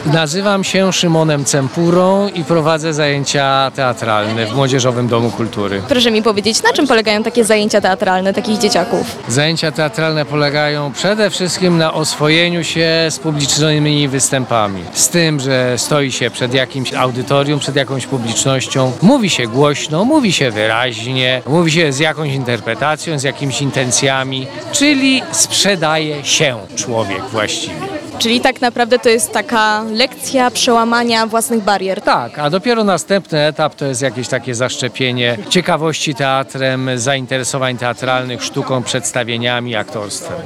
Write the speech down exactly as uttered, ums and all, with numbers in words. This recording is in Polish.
Nazywam się Szymonem Cempurą i prowadzę zajęcia teatralne w Młodzieżowym Domu Kultury. Proszę mi powiedzieć, na czym polegają takie zajęcia teatralne takich dzieciaków? Zajęcia teatralne polegają przede wszystkim na oswojeniu się z publicznymi występami. Z tym, że stoi się przed jakimś audytorium, przed jakąś publicznością, mówi się głośno, mówi się wyraźnie, mówi się z jakąś interpretacją, z jakimiś intencjami, czyli sprzedaje się człowiek właściwie. Czyli tak naprawdę to jest taka lekcja przełamania własnych barier. Tak, a dopiero następny etap to jest jakieś takie zaszczepienie ciekawości teatrem, zainteresowań teatralnych, sztuką, przedstawieniami, aktorstwem.